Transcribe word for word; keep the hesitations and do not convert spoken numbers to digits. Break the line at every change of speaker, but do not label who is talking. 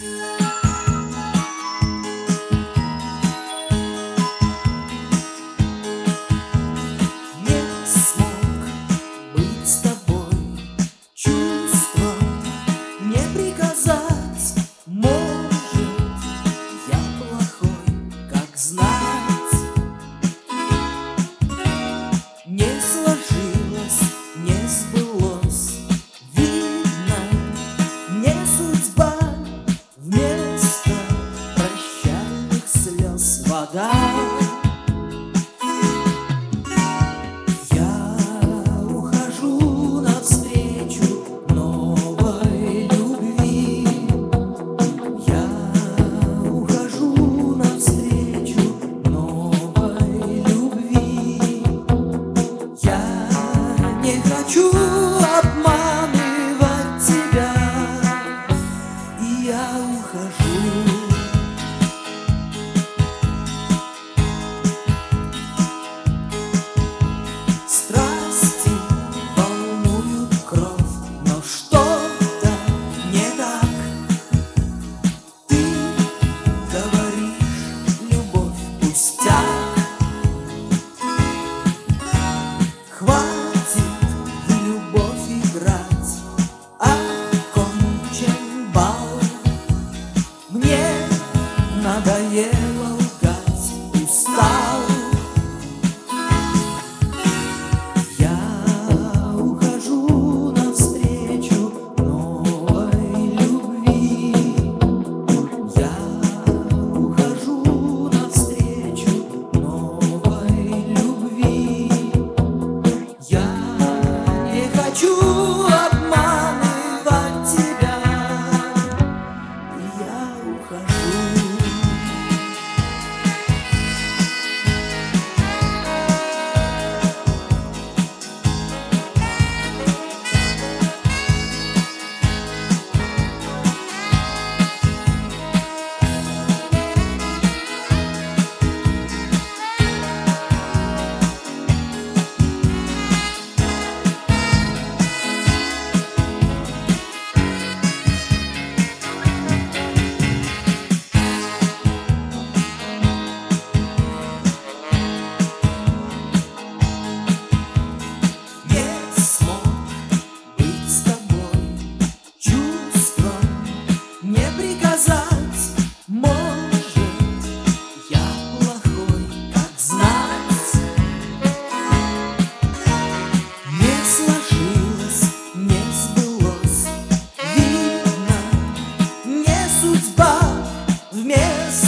Вода. Я ухожу навстречу новой любви. Я ухожу навстречу новой любви. Я не хочу обманывать тебя, и я ухожу. Надоело лгать, устал. Я ухожу навстречу новой любви. Я ухожу навстречу новой любви. Я не хочу обманывать тебя, и я ухожу. Судьба вместо